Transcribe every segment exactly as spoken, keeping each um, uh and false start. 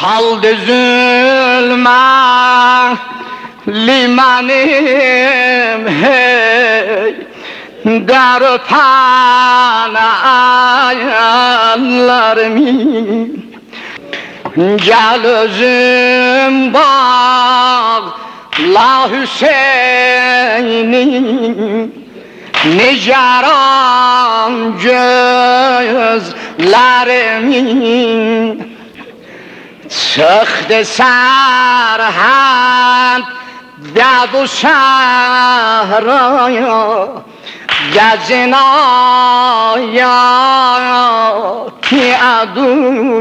saldı zulme limanım hey در panalarımı gel özüm bak la Hüseyin'im nigaran gözlerimin çıktı serhand de bu şehraya gezinayati adu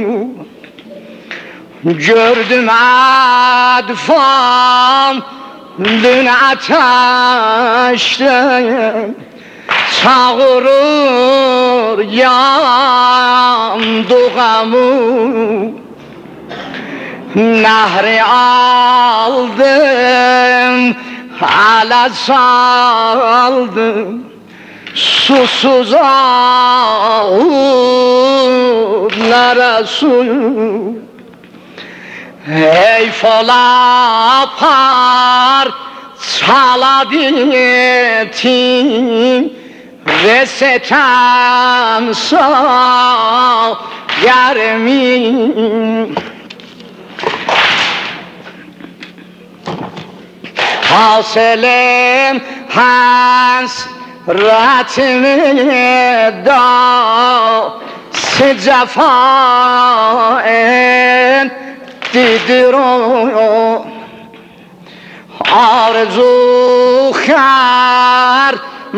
gördüm adfam dün ateşten çağırır yandığımı nehri aldım hala saldım susuz ağırlara su ey folapar saladetin ve setan sağ yarmin haselim hans ratimi da secafaen didir o arzu khar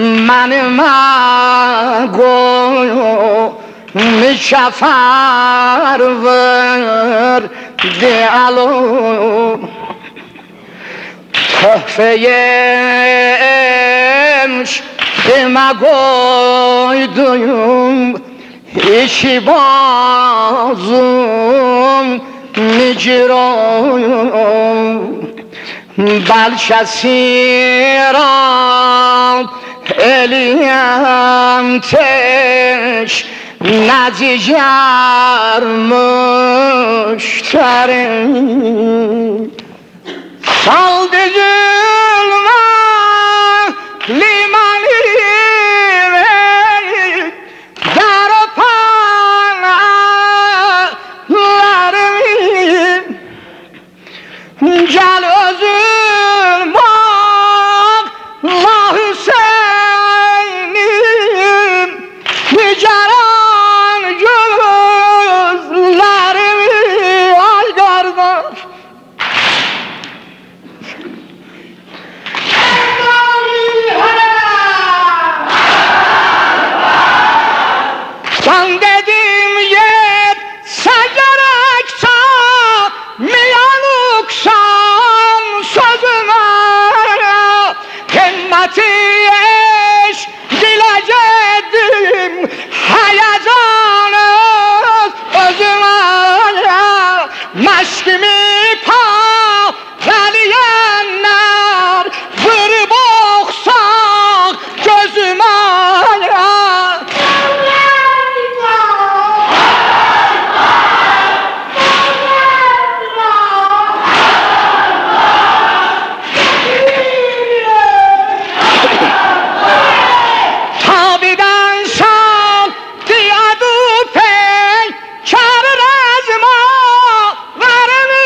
manima go mishafar ver de alo Töhfeyemş deme koydum işi bazım microm balşasiram eliyem teş nazicar müşterim saldı zulme limanım dar panalarımı gel özüm bak la Hüseyin'im nigaran gözlerimi ay kardeş Can dedim yet segerekçe miyanuksan sözüme himmeti eş dilegedim heyecanız özüme meşkimi paveliyenler vırıp oksak gözüme Varım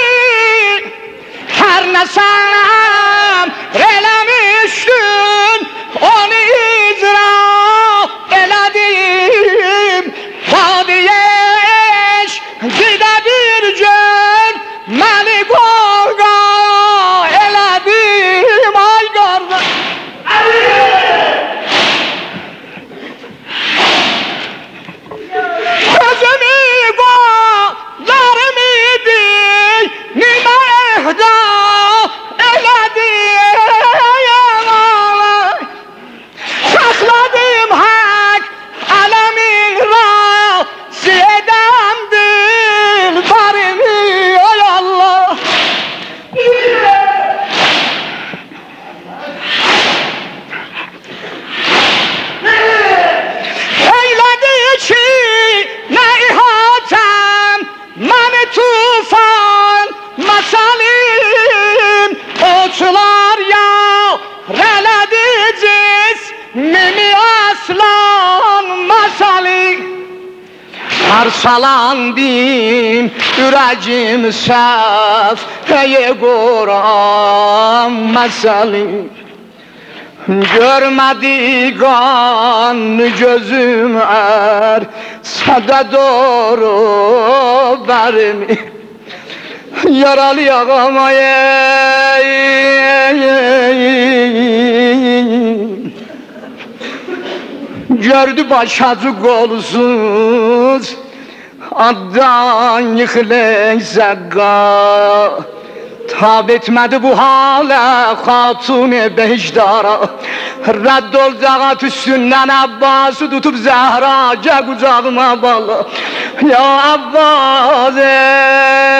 salandim ürəcim səf ey Quran məsəli görmədi qanlı gözüm ər sədə doğru bərimi yaralı yağam ay gördü başacı kolsuz addan yıkılın zakka tab etmedi bu hale hatun beşdara redd olacak üstünden Abbas'ı tutup Zehra kucağıma bağla ya Abbas